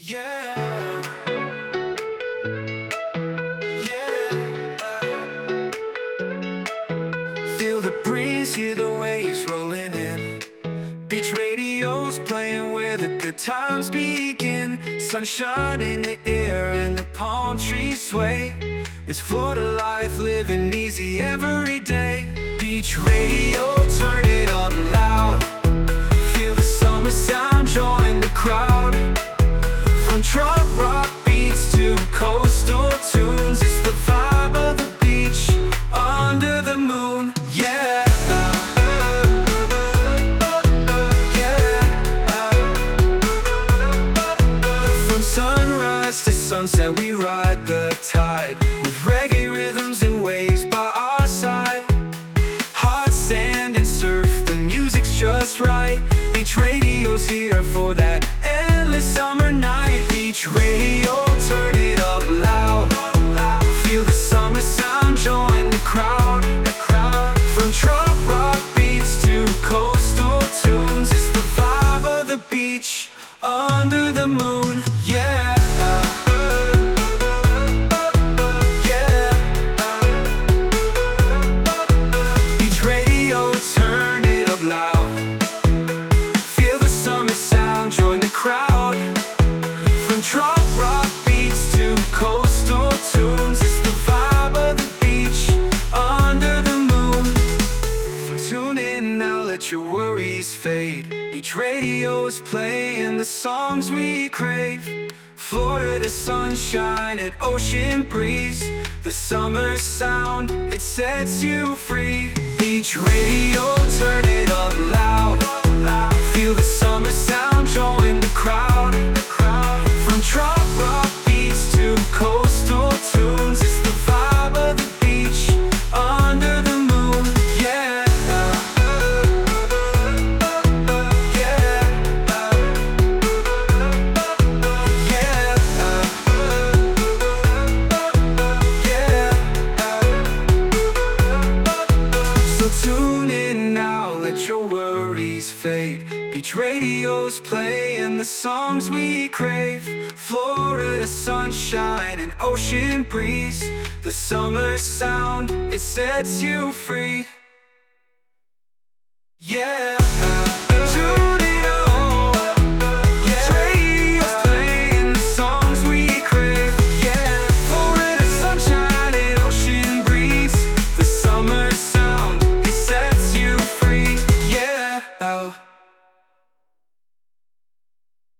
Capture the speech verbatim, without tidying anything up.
Yeah, yeah. Feel the breeze, hear the waves rolling in. Beach radio's playing where the good times begin. Sunshine in the air and the palm trees sway. It's Florida life, living easy every day. Beach radio, turn it up loud. Feel the summer sound, join the crowd. From truck rock beats to coastal tunes, it's the vibe of the beach under the moon. Yeah, yeah. From sunrise to sunset, we ride the tide with reggae rhythms and waves by our side. Hot sand and surf, the music's just right. Beach radio's here for that endless summer night. Beach radio, turn it up loud. Feel the summer sound, join the crowd. From truck rock beats to coastal tunes, it's the vibe of the beach under the moon. Yeah, yeah. Beach radio, turn it up loud. Feel the summer sound, join the crowd. From truck rock beats to coastal tunes, it's the vibe of the beach under the moon. Tune in now, let your worries fade. Beach radio is playing the songs we crave. Florida sunshine and ocean breeze, the summer sound, it sets you free. Beach radio, turn it up loud. Feel the summer sound, join the crowd. From truck rock beats to coastal tunes, it's the vibe of the beach under the moon. Yeah, yeah, yeah, yeah. So tune in now, let your worries fade. Beach radio's playing the songs we crave. Florida sunshine and ocean breeze, the summer sound, it sets you free. Yeah.